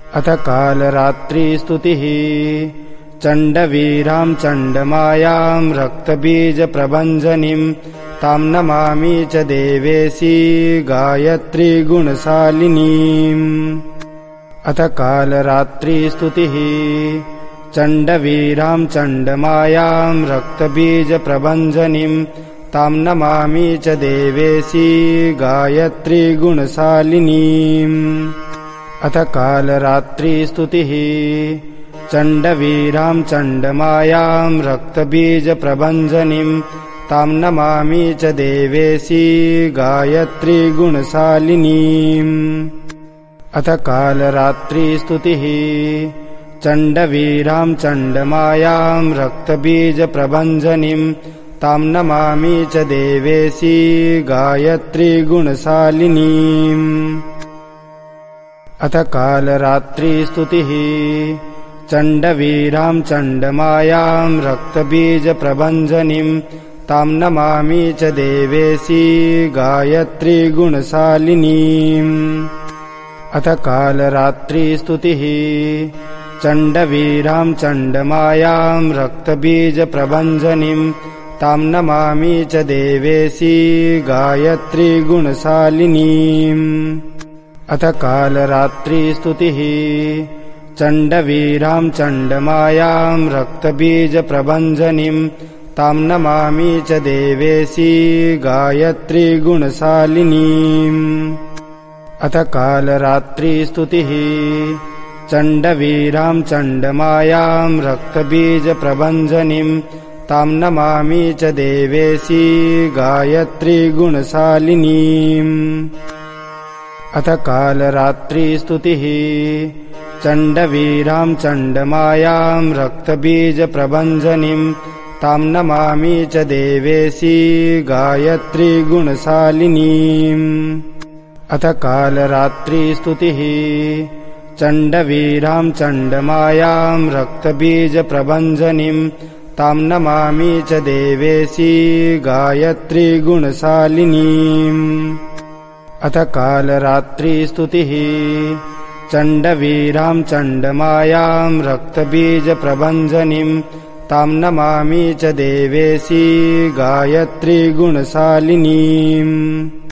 अथ कालरात्रिस्तुतिः चण्डवीरां चण्डमायां रक्तबीजप्रभञ्जनीं तां नमामि च देवेशी गायत्री गुणशालिनीम्। अथ कालरात्रिस्तुतिः चण्डवीरां चण्डमायां रक्तबीजप्रभञ्जनीं तां नमामि च देवेशी गायत्री गुणशालिनीम्। अथ कालरात्रिस्तुतिः चण्डवीरां चण्डमायां रक्तबीजप्रभञ्जनीं तां नमामि च देवेशी गायत्री गुणशालिनीम्। अथ कालरात्रिस्तुतिः चण्डवीरां चण्डमायां रक्तबीजप्रभञ्जनीं तां नमामि च देवेशी गायत्री गुणशालिनीम्। अथ कालरात्रिस्तुतिः चण्डवीरां चण्डमायां रक्तबीजप्रभञ्जनीं तां नमामि च देवेशी गायत्री गुणशालिनीम्। अथ कालरात्रिस्तुतिः चण्डवीरां चण्डमायां रक्तबीजप्रभञ्जनीं तां नमामि च देवेशी गायत्री गुणशालिनीम्। अथ कालरात्रिस्तुतिः चण्डवीरां चण्डमायां रक्तबीजप्रभञ्जनीं तां नमामि च देवेशी गायत्री गुणशालिनीम्। अथ कालरात्रिस्तुतिः चण्डवीरां चण्डमायां रक्तबीजप्रभञ्जनीं तां नमामि च देवेशी गायत्री गुणशालिनीम्। अथ कालरात्रिस्तुतिः चण्डवीरां चण्डमायां रक्तबीजप्रभञ्जनीं तां नमामि च देवेशी गायत्री गुणशालिनीम्। अथ कालरात्रिस्तुतिः चण्डवीरां चण्डमायां रक्तबीजप्रभञ्जनीं तां नमामि च देवेशी गायत्री गुणशालिनीम्। अथ कालरात्रिस्तुतिः चण्डवीरां चण्डमायां रक्तबीजप्रभञ्जनीं तां नमामि च देवेशी गायत्री गुणशालिनीम्।